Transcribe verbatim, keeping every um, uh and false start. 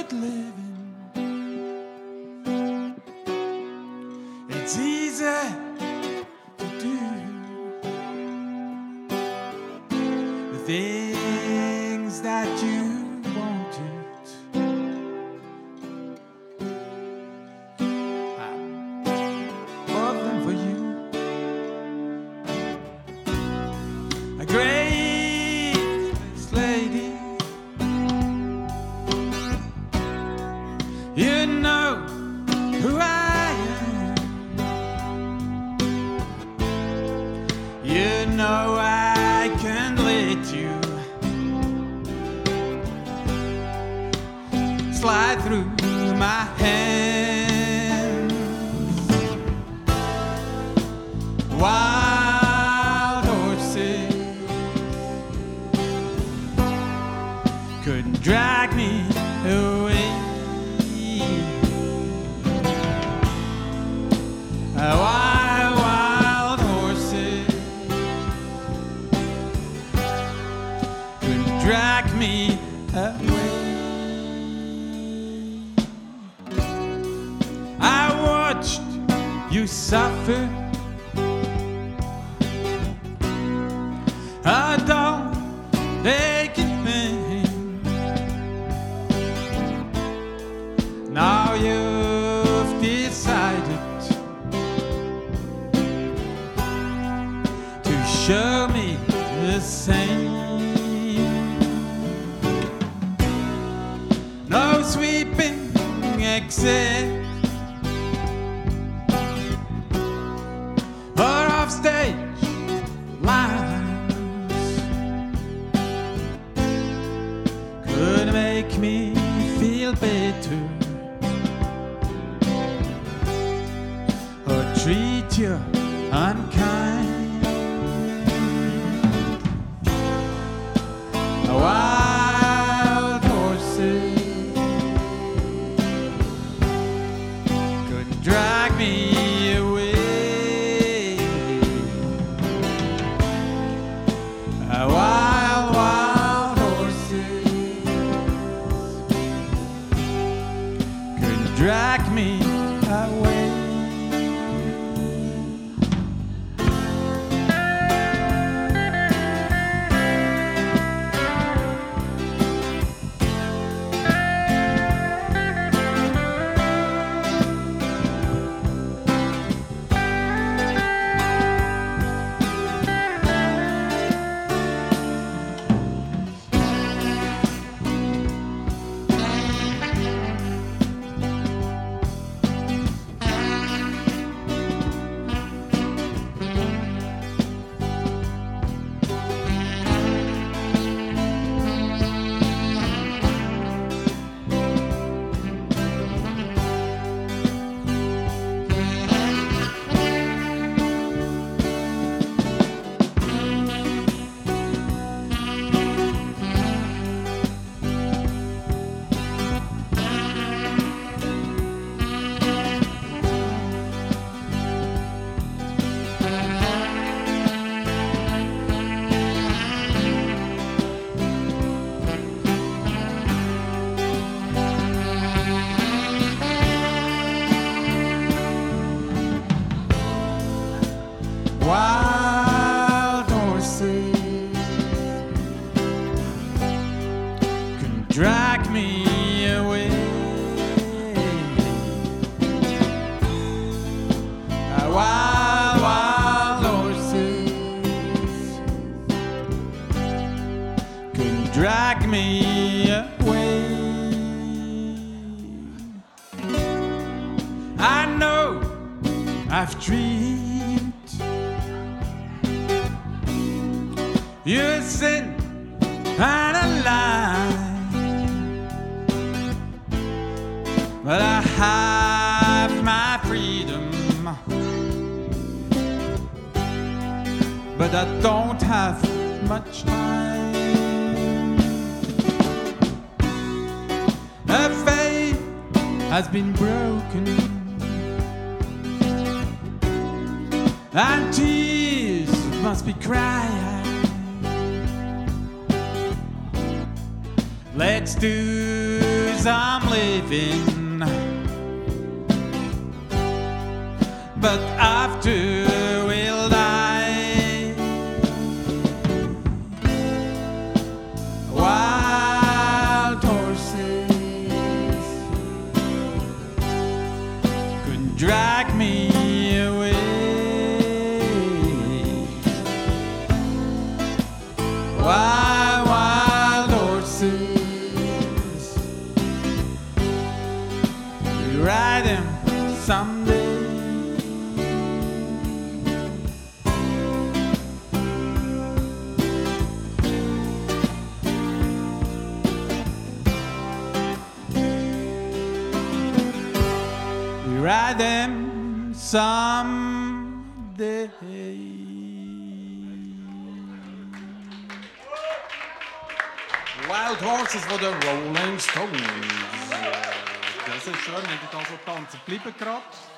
good living. It's easy to do the things that you wanted. I bought them for you. A graceless lady, you know who I am. You know I can let you slide through my hands. Wild horses couldn't drag me away. Wild, wild horses couldn't drag me away. I watched you suffer. I don't take it pain. Now you've decided show me the same. No sweeping exit or off stage lines could make me feel better or treat you unkind. Wild horses couldn't drag me away. Wild, wild horses couldn't drag me away. Wild horses couldn't drag me away. Wild, wild horses couldn't drag me away. I know I've dreamed you sin and a lie, but I have my freedom, but I don't have much time. A faith has been broken and tears must be cried. Let's do I'm living, but after we'll die. Wild horses could drag me away. Wild, wild horses, you ride them someday. We ride them someday. Wild Horses von den Rolling Stones. Das ist schön, wenn ihr da so tanzen bleiben gerade.